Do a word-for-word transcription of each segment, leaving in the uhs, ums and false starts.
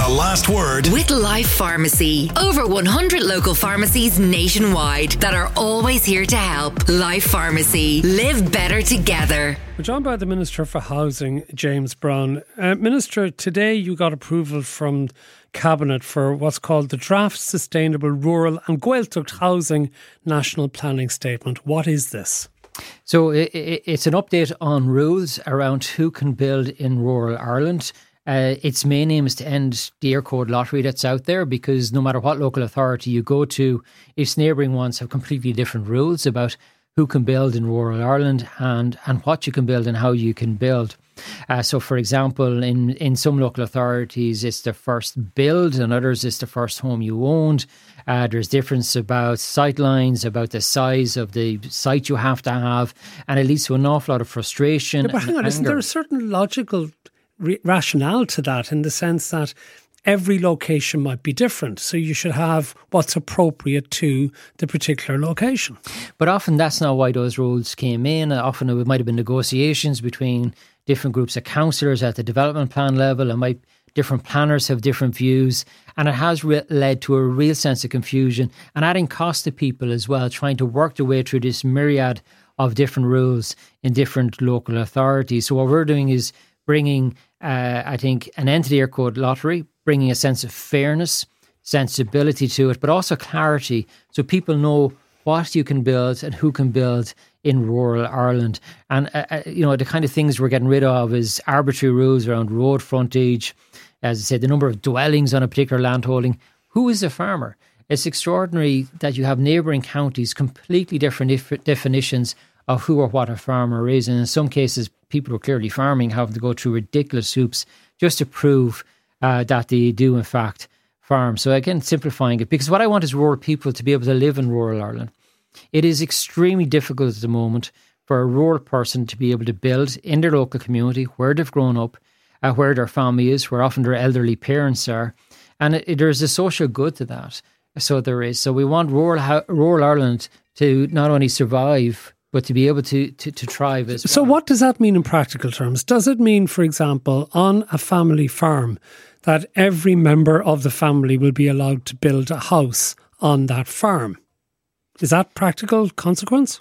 The Last Word with Life Pharmacy. Over one hundred local pharmacies nationwide that are always here to help. Life Pharmacy. Live better together. We're joined by the Minister for Housing, James Browne. Uh, Minister, today you got approval from Cabinet for what's called the Draft Sustainable Rural and Gaeltacht Housing National Planning Statement. What is this? So it's an update on rules around who can build in rural Ireland. Uh, its main aim is to end the Eircode lottery that's out there, because no matter what local authority you go to, its neighbouring ones have completely different rules about who can build in rural Ireland and, and what you can build and how you can build. Uh, so, for example, in, in some local authorities, it's the first build, and others it's the first home you owned. Uh, there's difference about sight lines, about the size of the site you have to have, and it leads to an awful lot of frustration. Yeah, but hang on, anger. Isn't there a certain logical re- rationale to that, in the sense that every location might be different, so you should have what's appropriate to the particular location? But often that's not why those rules came in. Often it might have been negotiations between different groups of councillors at the development plan level, and might different planners have different views, and it has re- led to a real sense of confusion and adding cost to people as well, trying to work their way through this myriad of different rules in different local authorities. So what we're doing is bringing, uh, I think, an end to the Eircode lottery, bringing a sense of fairness, sensibility to it, but also clarity, so people know what you can build and who can build in rural Ireland. And, uh, you know, the kind of things we're getting rid of is arbitrary rules around road frontage, as I said, the number of dwellings on a particular landholding. Who is a farmer? It's extraordinary that you have neighbouring counties, completely different dif- definitions of who or what a farmer is. And in some cases, people who are clearly farming having to go through ridiculous hoops just to prove uh, that they do, in fact, farm. So again, simplifying it, because what I want is rural people to be able to live in rural Ireland. It is extremely difficult at the moment for a rural person to be able to build in their local community where they've grown up, uh, where their family is, where often their elderly parents are. And it, it, there's a social good to that. So there is. So we want rural rural Ireland to not only survive, but to be able to, to, to thrive as well. So what does that mean in practical terms? Does it mean, for example, on a family farm, that every member of the family will be allowed to build a house on that farm? Is that practical consequence?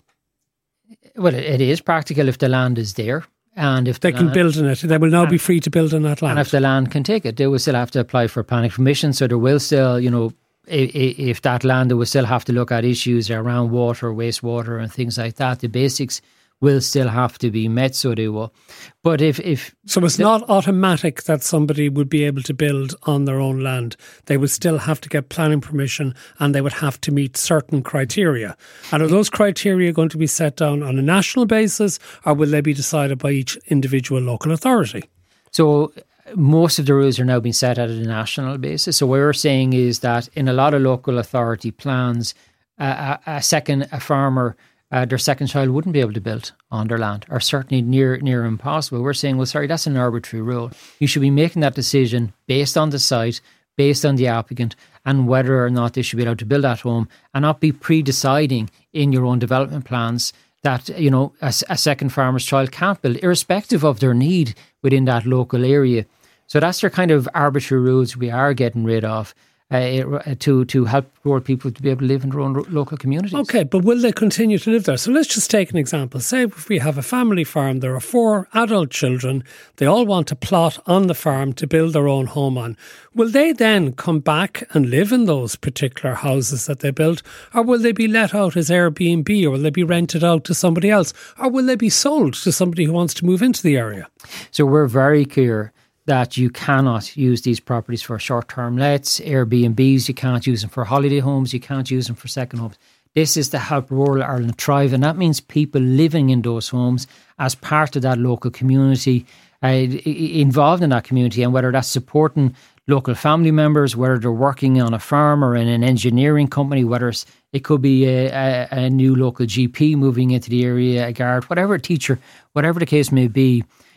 Well, it is practical if the land is there. And if they the can land, build in it, they will now and, be free to build on that land. And if the land can take it, they will still have to apply for planning permission. So there will still, you know, if, if that land, they will still have to look at issues around water, wastewater and things like that. The basics will still have to be met, so they will. But if... if so it's the, not automatic that somebody would be able to build on their own land. They would still have to get planning permission, and they would have to meet certain criteria. And are those criteria going to be set down on a national basis, or will they be decided by each individual local authority? So most of the rules are now being set at a national basis. So what we're saying is that in a lot of local authority plans, uh, a, a second, a farmer... Uh, their second child wouldn't be able to build on their land, or certainly near near impossible. We're saying, well, sorry, that's an arbitrary rule. You should be making that decision based on the site, based on the applicant, and whether or not they should be allowed to build at home, and not be pre-deciding in your own development plans that, you know, a, a second farmer's child can't build, irrespective of their need within that local area. So that's the kind of arbitrary rules we are getting rid of. Uh, to to help rural people to be able to live in their own local communities. Okay, but will they continue to live there? So let's just take an example. Say if we have a family farm, there are four adult children, they all want to plot on the farm to build their own home on. Will they then come back and live in those particular houses that they built? Or will they be let out as Airbnb, or will they be rented out to somebody else? Or will they be sold to somebody who wants to move into the area? So we're very clear that you cannot use these properties for short-term lets, Airbnbs, you can't use them for holiday homes, you can't use them for second homes. This is to help rural Ireland thrive, and that means people living in those homes as part of that local community, uh, involved in that community, and whether that's supporting local family members, whether they're working on a farm or in an engineering company, whether it's, it could be a, a, a new local G P moving into the area, a guard, whatever, a teacher, whatever the case may be.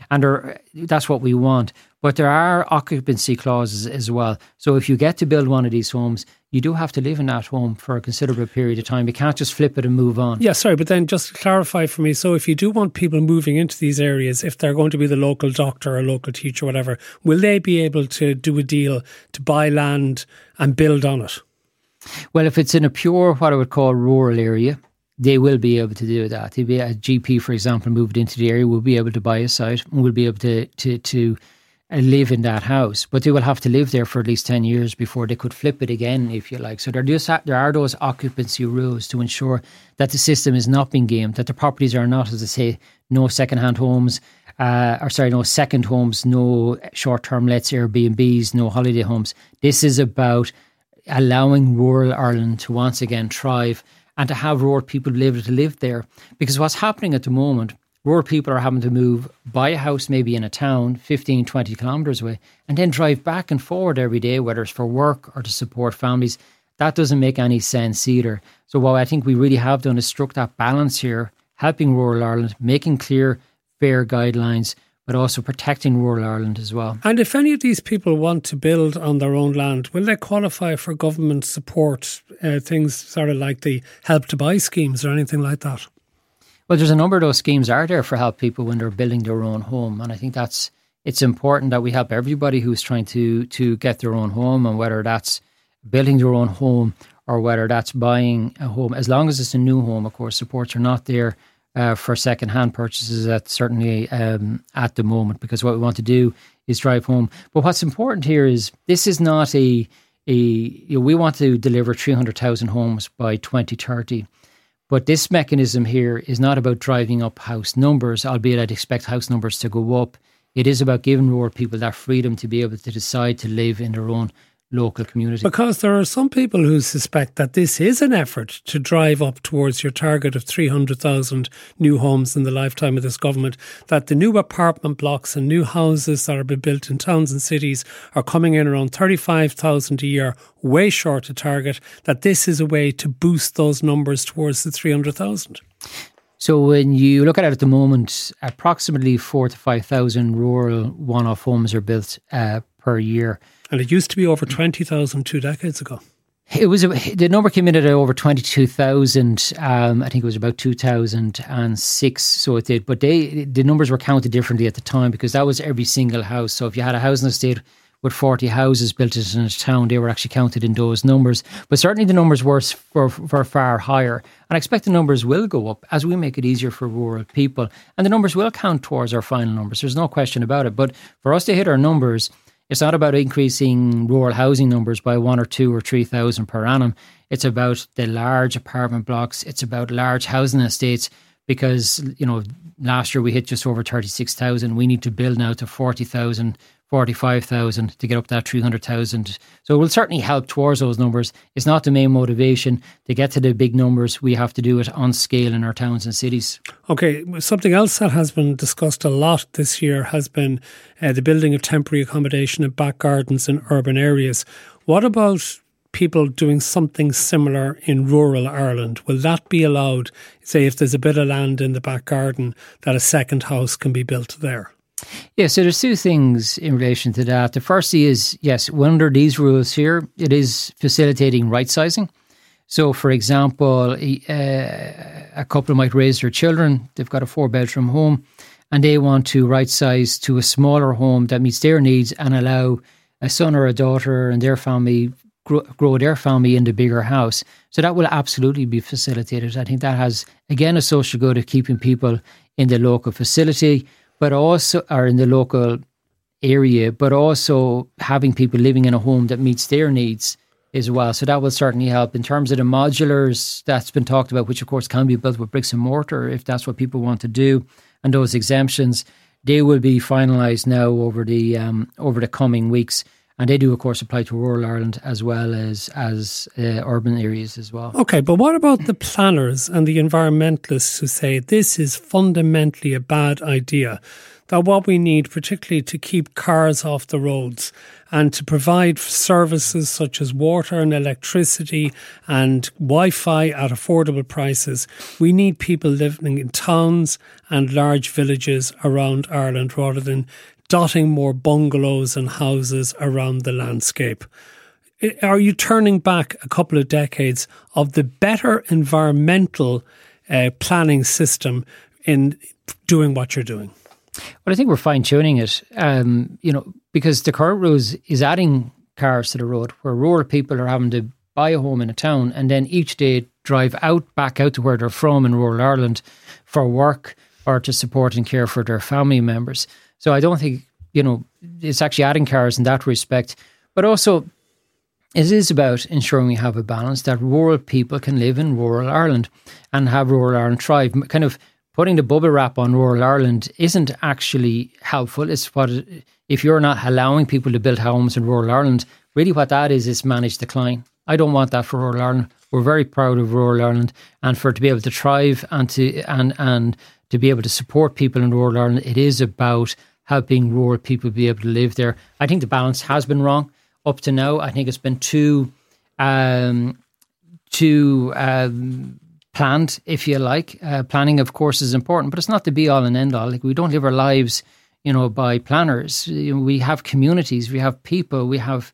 And there, that's what we want. But there are occupancy clauses as well. So if you get to build one of these homes, you do have to live in that home for a considerable period of time. You can't just flip it and move on. Yeah, sorry, but then just to clarify for me, so if you do want people moving into these areas, if they're going to be the local doctor or local teacher or whatever, will they be able to do a deal to buy land and build on it? Well, if it's in a pure, what I would call rural area, they will be able to do that. They'll be a G P, for example, moved into the area, will be able to buy a site and will be able to to to live in that house. But they will have to live there for at least ten years before they could flip it again, if you like. So there, just, there are those occupancy rules to ensure that the system is not being gamed, that the properties are not, as I say, no second-hand homes, uh, or sorry, no second homes, no short-term lets, Airbnbs, no holiday homes. This is about allowing rural Ireland to once again thrive and to have rural people be able to live there. Because what's happening at the moment, rural people are having to move, buy a house maybe in a town fifteen, twenty kilometres away, and then drive back and forward every day, whether it's for work or to support families. That doesn't make any sense either. So what I think we really have done is struck that balance here, helping rural Ireland, making clear, fair guidelines, but also protecting rural Ireland as well. And if any of these people want to build on their own land, will they qualify for government support, uh, things sort of like the Help to Buy schemes or anything like that? Well, there's a number of those schemes are there for help people when they're building their own home. And I think that's it's important that we help everybody who's trying to to get their own home, and whether that's building their own home or whether that's buying a home. As long as it's a new home, of course, supports are not there Uh, for second-hand purchases at certainly um, at the moment, because what we want to do is drive home. But what's important here is this is not a, a you know, we want to deliver three hundred thousand homes by twenty thirty. But this mechanism here is not about driving up house numbers, albeit I'd expect house numbers to go up. It is about giving rural people that freedom to be able to decide to live in their own local community. Because there are some people who suspect that this is an effort to drive up towards your target of three hundred thousand new homes in the lifetime of this government, that the new apartment blocks and new houses that are being built in towns and cities are coming in around thirty-five thousand a year, way short of target, that this is a way to boost those numbers towards the three hundred thousand. So when you look at it at the moment, approximately four to five thousand rural one-off homes are built uh, per year. And it used to be over twenty thousand two decades ago. It was a, the number came in at over twenty-two thousand. Um, I think it was about two thousand six. So it did, but they the numbers were counted differently at the time because that was every single house. So if you had a housing estate with forty houses built in a town, they were actually counted in those numbers. But certainly the numbers were, were, were far higher. And I expect the numbers will go up as we make it easier for rural people. And the numbers will count towards our final numbers. There's no question about it. But for us to hit our numbers, it's not about increasing rural housing numbers by one or two or three thousand per annum. It's about the large apartment blocks. It's about large housing estates because, you know, last year we hit just over thirty-six thousand. We need to build now to forty thousand, forty-five thousand to get up that three hundred thousand. So it will certainly help towards those numbers. It's not the main motivation. To get to the big numbers, we have to do it on scale in our towns and cities. Okay, something else that has been discussed a lot this year has been uh, the building of temporary accommodation in back gardens in urban areas. What about people doing something similar in rural Ireland? Will that be allowed? Say if there's a bit of land in the back garden, that a second house can be built there? Yeah, so there's two things in relation to that. The first is, yes, under these rules here, it is facilitating right sizing. So, for example, uh, a couple might raise their children. They've got a four-bedroom home and they want to right size to a smaller home that meets their needs and allow a son or a daughter and their family grow, grow their family in the bigger house. So that will absolutely be facilitated. I think that has, again, a social good of keeping people in the local facility, but also are in the local area, but also having people living in a home that meets their needs as well. So that will certainly help. In terms of the modulars that's been talked about, which of course can be built with bricks and mortar if that's what people want to do, and those exemptions, they will be finalised now over the um, over the coming weeks. And they do, of course, apply to rural Ireland as well as, as uh, urban areas as well. Okay, but what about the planners and the environmentalists who say this is fundamentally a bad idea? That what we need, particularly to keep cars off the roads and to provide services such as water and electricity and Wi-Fi at affordable prices, we need people living in towns and large villages around Ireland rather than dotting more bungalows and houses around the landscape. Are you turning back a couple of decades of the better environmental uh, planning system in doing what you're doing? Well, I think we're fine-tuning it, um, you know, because the current rules is adding cars to the road where rural people are having to buy a home in a town and then each day drive out, back out to where they're from in rural Ireland for work or to support and care for their family members. So I don't think, you know, it's actually adding cars in that respect. But also, it is about ensuring we have a balance that rural people can live in rural Ireland and have rural Ireland thrive. Kind of putting the bubble wrap on rural Ireland isn't actually helpful. It's what, if you're not allowing people to build homes in rural Ireland, really what that is, is managed decline. I don't want that for rural Ireland. We're very proud of rural Ireland, and for it to be able to thrive and to and and to be able to support people in rural Ireland, it is about helping rural people be able to live there. I think the balance has been wrong up to now. I think it's been too um, too. Um, planned, if you like. Uh, planning, of course, is important, but it's not the be-all and end-all. Like, we don't live our lives, you know, by planners. You know, we have communities, we have people, we have,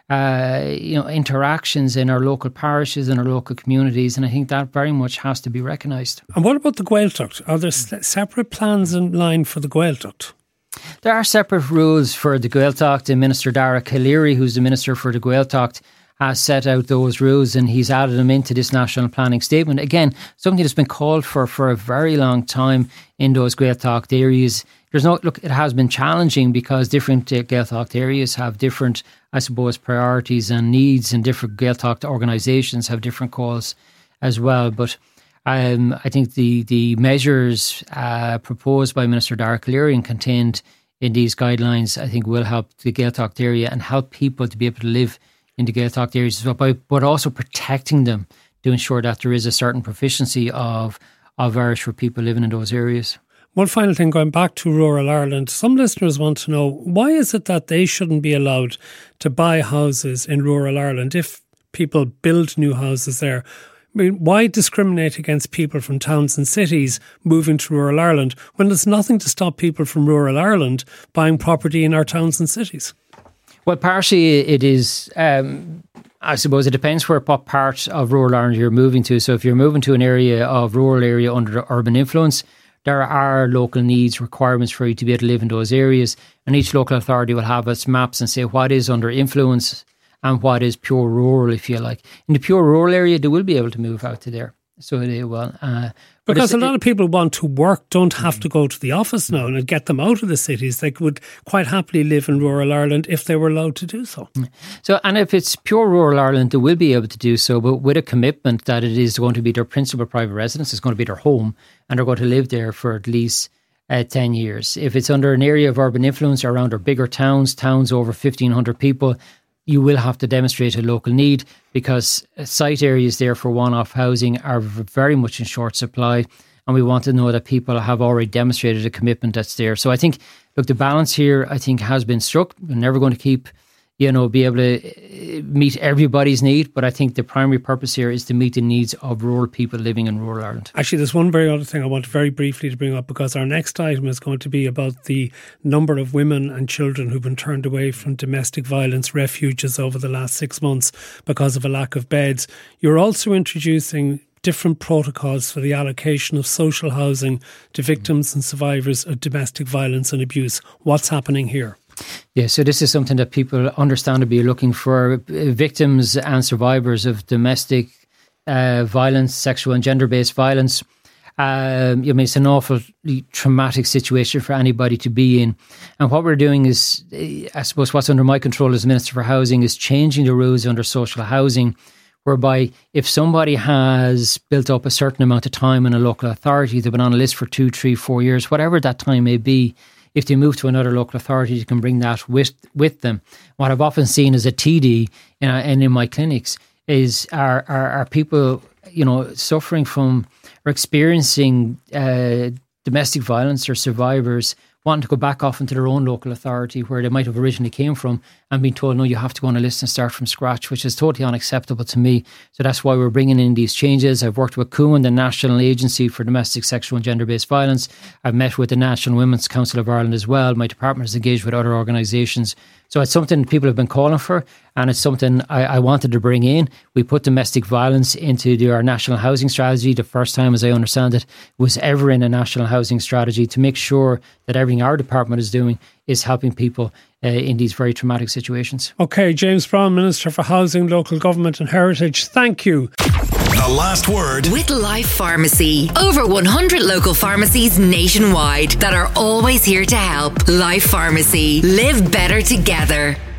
uh, you know, interactions in our local parishes and our local communities, and I think that very much has to be recognised. And what about the Gaeltacht? Are there separate plans in line for the Gaeltacht? There are separate rules for the Gaeltacht, and Minister Dara Calleary, who's the Minister for the Gaeltacht, has set out those rules and he's added them into this national planning statement. Again, something that's been called for for a very long time in those Gaeltacht areas. There's no, look, it has been challenging because different uh, Gaeltacht areas have different, I suppose, priorities and needs, and different Gaeltacht organisations have different calls as well. But um, I think the, the measures uh, proposed by Minister Dara Calleary and contained in these guidelines, I think will help the Gaeltacht area and help people to be able to live in the Gaeltacht areas as well, but also protecting them to ensure that there is a certain proficiency of, of Irish for people living in those areas. One final thing, going back to rural Ireland, some listeners want to know, why is it that they shouldn't be allowed to buy houses in rural Ireland if people build new houses there? I mean, why discriminate against people from towns and cities moving to rural Ireland when there's nothing to stop people from rural Ireland buying property in our towns and cities? Well, partially it is, um, I suppose it depends where what part of rural Ireland you're moving to. So if you're moving to an area of rural area under the urban influence, there are local needs, requirements for you to be able to live in those areas. And each local authority will have its maps and say what is under influence and what is pure rural, if you like. In the pure rural area, they will be able to move out to there. So they will. Uh, because a lot of people want to work, don't have to go to the office now and get them out of the cities. They would quite happily live in rural Ireland if they were allowed to do so. So, and if it's pure rural Ireland, they will be able to do so, but with a commitment that it is going to be their principal private residence, it's going to be their home, and they're going to live there for at least uh, ten years. If it's under an area of urban influence around our bigger towns, towns over fifteen hundred people, you will have to demonstrate a local need, because site areas there for one-off housing are very much in short supply, and we want to know that people have already demonstrated a commitment that's there. So I think, look, the balance here, I think, has been struck. We're never going to keep, you know, be able to meet everybody's need, but I think the primary purpose here is to meet the needs of rural people living in rural Ireland. Actually, there's one very other thing I want very briefly to bring up, because our next item is going to be about the number of women and children who've been turned away from domestic violence refuges over the last six months because of a lack of beds. You're also introducing different protocols for the allocation of social housing to victims and survivors of domestic violence and abuse. What's happening here? Yeah, so this is something that people understandably are looking for. Victims and survivors of domestic uh, violence, sexual and gender-based violence. Um, I mean, it's an awfully traumatic situation for anybody to be in. And what we're doing is, I suppose what's under my control as Minister for Housing is changing the rules under social housing, whereby if somebody has built up a certain amount of time in a local authority, they've been on a list for two, three, four years, whatever that time may be, if they move to another local authority, they can bring that with with them. What I've often seen as a T D in, and in my clinics is are, are, are people, you know, suffering from or experiencing uh, domestic violence, or survivors wanting to go back off into their own local authority where they might have originally came from, and being told, no, you have to go on a list and start from scratch, which is totally unacceptable to me. So that's why we're bringing in these changes. I've worked with C U N, the National Agency for Domestic, Sexual and Gender-Based Violence. I've met with the National Women's Council of Ireland as well. My department has engaged with other organisations. So it's something people have been calling for, and it's something I, I wanted to bring in. We put domestic violence into the, our national housing strategy. The first time, as I understand it, was ever in a national housing strategy, to make sure that everything our department is doing is helping people uh, in these very traumatic situations. Okay, James Browne, Minister for Housing, Local Government and Heritage, thank you. The last word with Life Pharmacy. Over one hundred local pharmacies nationwide that are always here to help. Life Pharmacy. Live better together.